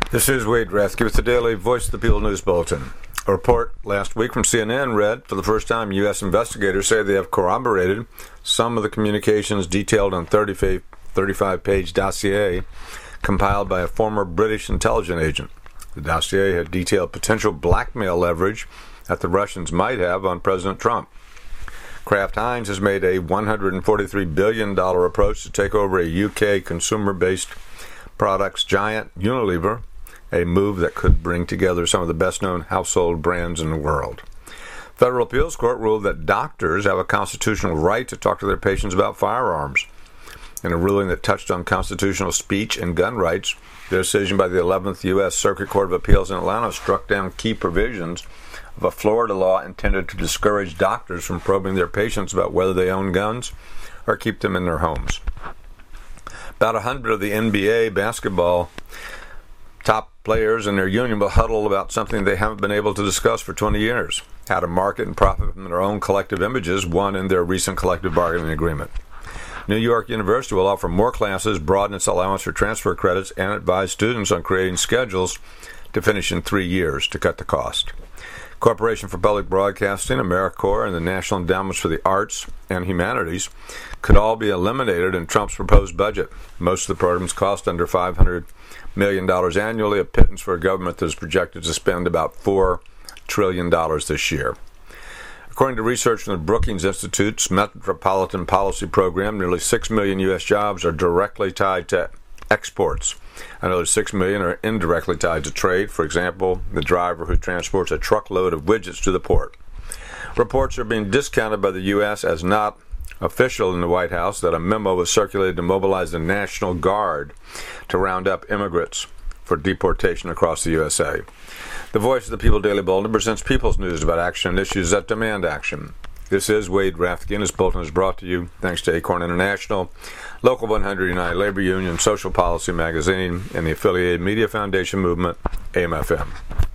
This is Wade Rathke with the Daily Voice of the People News Bulletin. A report last week from CNN read, for the first time, U.S. investigators say they have corroborated some of the communications detailed on 35-page dossier compiled by a former British intelligence agent. The dossier had detailed potential blackmail leverage that the Russians might have on President Trump. Kraft Heinz has made a $143 billion approach to take over a UK consumer-based products giant, Unilever, a move that could bring together some of the best-known household brands in the world. Federal Appeals Court ruled that doctors have a constitutional right to talk to their patients about firearms. In a ruling that touched on constitutional speech and gun rights, the decision by the 11th U.S. Circuit Court of Appeals in Atlanta struck down key provisions of a Florida law intended to discourage doctors from probing their patients about whether they own guns or keep them in their homes. About 100 of the NBA basketball top players and their union will huddle about something they haven't been able to discuss for 20 years, how to market and profit from their own collective images won in their recent collective bargaining agreement. New York University will offer more classes, broaden its allowance for transfer credits, and advise students on creating schedules to finish in 3 years to cut the cost. Corporation for Public Broadcasting, AmeriCorps, and the National Endowments for the Arts and Humanities could all be eliminated in Trump's proposed budget. Most of the programs cost under $500 million annually, a pittance for a government that is projected to spend about $4 trillion this year. According to research from the Brookings Institute's Metropolitan Policy Program, nearly 6 million U.S. jobs are directly tied to exports. Another 6 million are indirectly tied to trade. For example, the driver who transports a truckload of widgets to the port. Reports are being discounted by the U.S. as not official in the White House that a memo was circulated to mobilize the National Guard to round up immigrants for deportation across the USA. The Voice of the People Daily Bulletin presents people's news about action and issues that demand action. This is Wade Rathke, and this bulletin is brought to you thanks to Acorn International, Local 100 United Labor Union, Social Policy Magazine, and the affiliated Media Foundation Movement, AM/FM.